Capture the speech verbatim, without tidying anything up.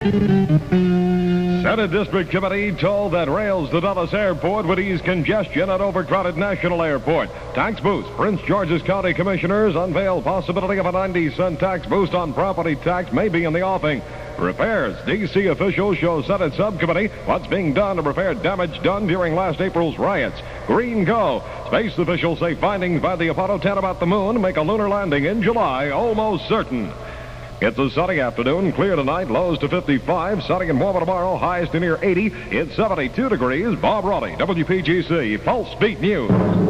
Senate District Committee told that rails to Dulles Airport would ease congestion at overcrowded National Airport. Tax boost. Prince George's County Commissioners unveil possibility of a ninety cent tax boost on property tax may be in the offing. Repairs. D C officials show Senate subcommittee what's being done to repair damage done during last April's riots. Green go. Space officials say findings by the Apollo ten about the moon make a lunar landing in July almost certain. It's a sunny afternoon, clear tonight, lows to fifty-five, sunny and warmer tomorrow, highs to near eighty. It's seventy-two degrees. Bob Raleigh, W P G C, Pulse Beat News.